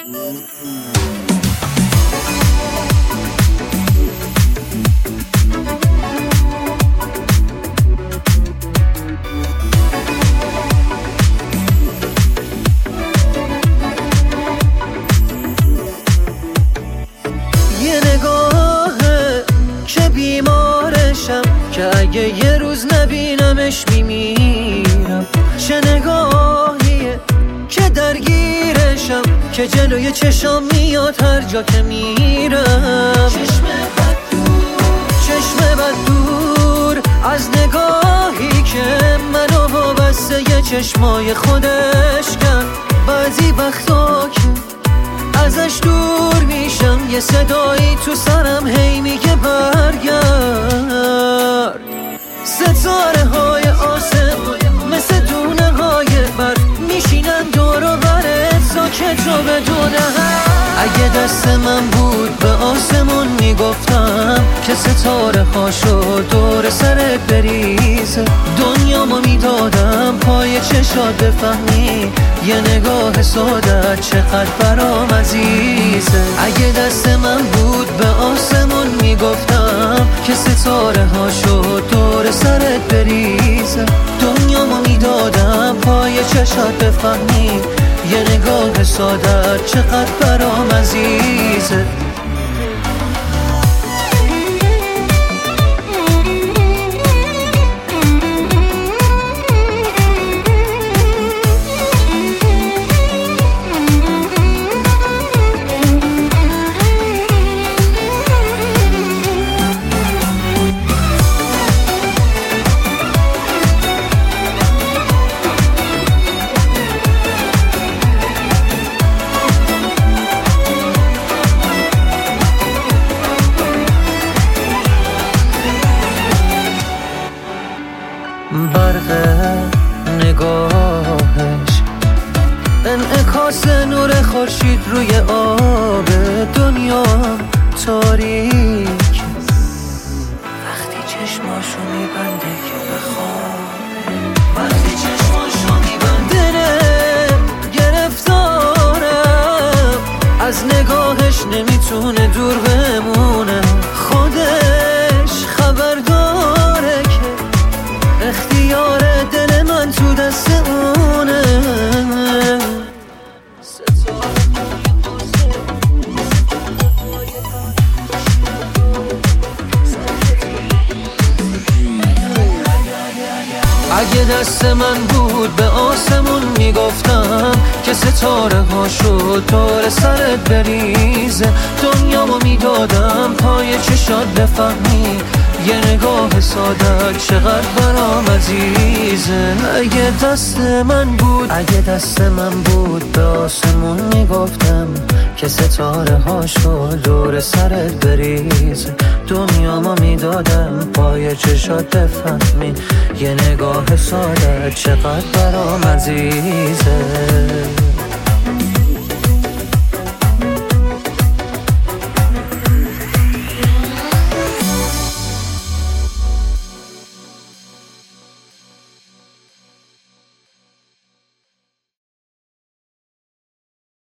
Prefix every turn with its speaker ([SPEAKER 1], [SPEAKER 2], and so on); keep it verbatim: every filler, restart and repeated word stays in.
[SPEAKER 1] که اگه یه روز نبینمش میمیرم. چه نگاهیه که درگیرشم، که جلوی چشام میاد هر جا که میرم. چشم بد دور، چشم بد دور از نگاهی که منو وابسته یه چشمای خودش کرد. بعضی وقتا که ازش دور میشم، یه صدایی تو سرم هی میگه برگرد. ستاره های آسمون مثل دونه های برف میشینن دور و برت ساکت رو بدونه. اگه دست من بود به آسمون میگفتم که ستاره هاشو دور سرت بریزه. دنیامو میدادم پای چشات بفهمی یه نگاه ساده چقدر برام عزیزه. اگه دست من بود به آسمون میگفتم که ستاره هاشو دور سرت بریزه. دنیامو میدادم پای چشات بفهمی یه نگاه ساده چقدر برام عزیزه. برق نگاهش انعکاس نور خورشید روی آب دنیا تاریک. وقتی چشماشو میبنده که بخوابه، وقتی چشماشو میبنده گرفتارم از نگاهش نمیتونه دور بمونه. خودش خبر داره که اختیار دل من تو دست اونه. اگه دست من بود به آسمون میگفتم که ستاره هاشو دور سرت بریزه. دنیامو میدادم پای چشات بفهمی یه نگاه ساده چقدر برام عزیزه. اگه دست من بود اگه دست من بود به آسمون میگفتم که ستاره هاشو دور سرت بریزه. دنیامو میدادم پای چشات بفهمی یه نگاه ساده چقدر برام عزیزه.